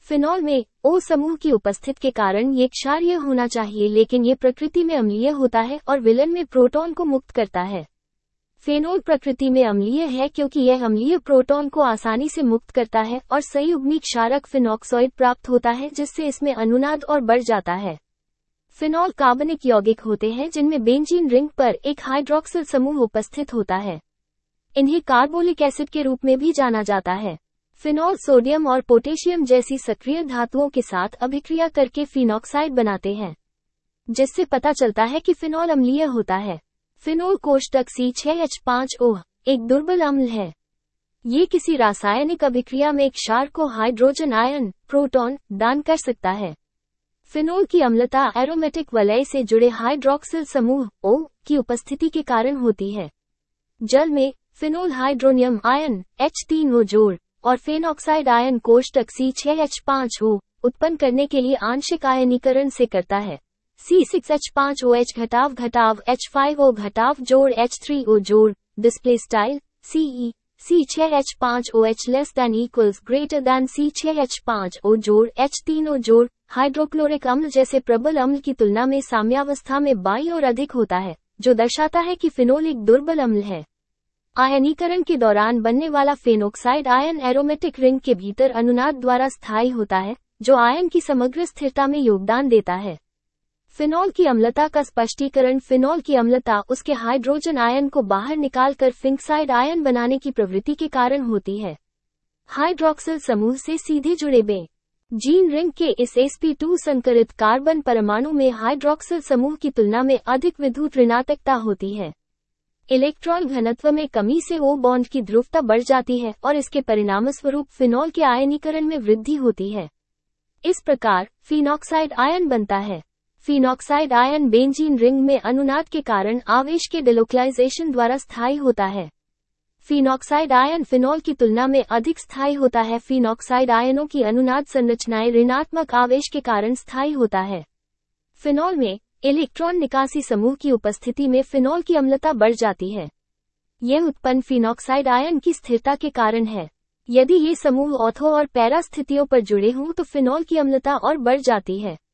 Phenol में O समूह की उपस्थिति के कारण ये क्षारीय होना चाहिए, लेकिन ये प्रकृति में अम्लीय होता है और विलन में प्रोटॉन को मुक्त करता है। फेनोल प्रकृति में अम्लीय है क्योंकि यह अम्लीय प्रोटॉन को आसानी से मुक्त करता है और संयुग्मी क्षारक फिनॉक्साइड प्राप्त होता है, जिससे इसमें अनुनाद और बढ़ जाता है। फिनॉल कार्बनिक यौगिक होते हैं जिनमें बेंजीन रिंग पर एक हाइड्रोक्सिल समूह उपस्थित होता है। इन्हें कार्बोलिक एसिड के रूप में भी जाना जाता है। फिनॉल सोडियम और पोटेशियम जैसी सक्रिय धातुओं के साथ अभिक्रिया करके फिनॉक्साइड बनाते हैं, जिससे पता चलता है कि फिनॉल अम्लीय होता है। फिनोल कोष्टक C6H5O एक दुर्बल अम्ल है। ये किसी रासायनिक अभिक्रिया में क्षार को हाइड्रोजन आयन, प्रोटॉन, दान कर सकता है। फिनोल की अम्लता एरोमेटिक वलय से जुड़े हाइड्रोक्सिल समूह O की उपस्थिति के कारण होती है। जल में फिनोल हाइड्रोनियम आयन H3O जोड़ और फेनॉक्साइड आयन कोष्टक C6H5O उत्पन्न करने के लिए आंशिक आयनीकरण से करता है। C6H5OH घटाव H5O घटाव जोड़ H3O जोड़ display style CE C6H5OH less than equals greater than C6H5O जोड़ H3O जोड़ हाइड्रोक्लोरिक अम्ल जैसे प्रबल अम्ल की तुलना में साम्यावस्था में बाईं ओर अधिक होता है, जो दर्शाता है कि फिनोल एक दुर्बल अम्ल है। आयनीकरण के दौरान बनने वाला फेनोक्साइड आयन एरोमेटिक रिंग के भीतर अनुनाद द्वारा स्थायी होता है, जो आयन की समग्र स्थिरता में योगदान देता है। फिनॉल की अम्लता का स्पष्टीकरण फिनॉल की अम्लता उसके हाइड्रोजन आयन को बाहर निकालकर फिंक्साइड आयन बनाने की प्रवृत्ति के कारण होती है। हाइड्रोक्सिल समूह से सीधे जुड़े बेंजीन रिंग के इस sp2 संकरित कार्बन परमाणु में हाइड्रोक्सिल समूह की तुलना में अधिक विद्युत ऋणात्मकता होती है। इलेक्ट्रॉन घनत्व में कमी से O बॉन्ड की ध्रुवता बढ़ जाती है और इसके परिणामस्वरूप फिनॉल के आयनीकरण में वृद्धि होती है। इस प्रकार फिनॉक्साइड आयन बनता है। फिनॉक्साइड आयन बेंजीन रिंग में अनुनाद के कारण आवेश के डिलोक्लाइजेशन द्वारा स्थायी होता है। फिनॉक्साइड आयन फिनॉल की तुलना में अधिक स्थायी होता है। फिनॉक्साइड आयनों की अनुनाद संरचनाएं ऋणात्मक आवेश के कारण स्थायी होता है। फिनॉल में इलेक्ट्रॉन निकासी समूह की उपस्थिति में फिनॉल की अम्लता बढ़ जाती है। यह उत्पन्न फिनॉक्साइड आयन की स्थिरता के कारण है। यदि ये समूह ऑर्थो और पैरा स्थितियों पर जुड़े हों तो फिनॉल की अम्लता और बढ़ जाती है।